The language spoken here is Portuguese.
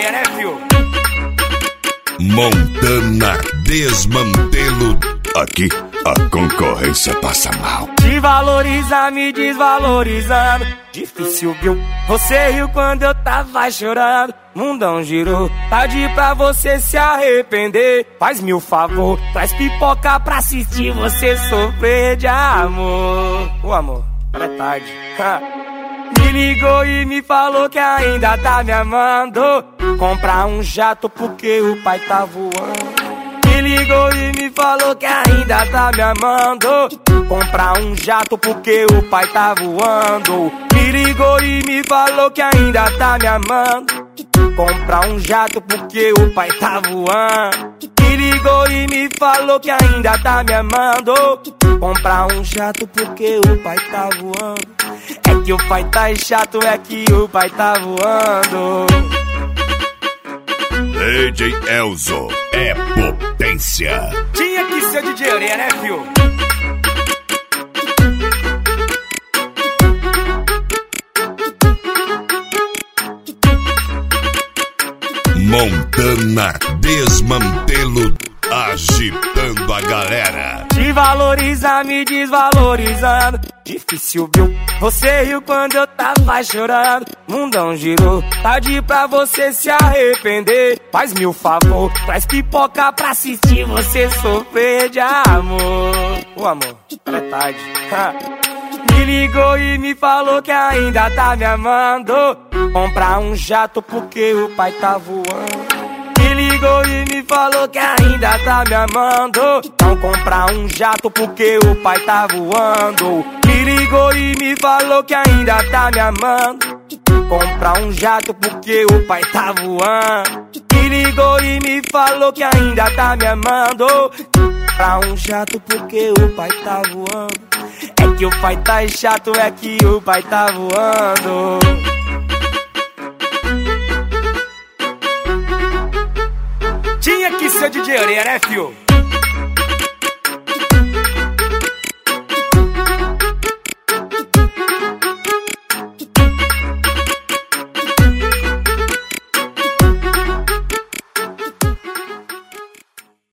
orelha, né, fio? Montana Desmantelo. Aqui a concorrência passa mal. Te valoriza, me desvalorizando. Difícil, viu? Você riu quando eu tava chorando. Mundão girou, tarde pra você se arrepender. Faz-me o favor, traz pipoca pra assistir você sofrer de amor. O amor, é tarde. Me ligou e me falou que ainda tá me amando. Comprar um jato porque o pai tá voando. Me ligou e me falou que ainda tá me amando. Comprar um jato porque o pai tá voando. Me ligou e me falou que ainda tá me amando. Comprar um jato porque o pai tá voando. Me ligou e me falou que ainda tá me amando. Comprar um jato porque o pai tá voando. É que o pai tá chato, é que o pai tá voando. DJ Elzo é potência. Tinha que ser DJ orelha, né, fio? Montana Desmantelo, agitando a galera. Te valoriza, me desvalorizando. Difícil, viu? Você riu quando eu tava chorando. Mundão girou, tarde pra você se arrepender. Faz-me o favor, traz pipoca pra assistir você sofrer de amor. O amor, é tarde. Me ligou e me falou que ainda tá me amando. Comprar um jato porque o pai tá voando. Me ligou e me falou que ainda tá me amando. Então comprar um jato porque o pai tá voando. Me ligou e me falou que ainda tá me amando. Comprar um jato porque o pai tá voando. Me ligou e me falou que ainda tá me amando. Comprar um jato porque o pai tá voando. É que o pai tá chato, é que o pai tá voando. Tinha que ser DJ orelha, né, fio?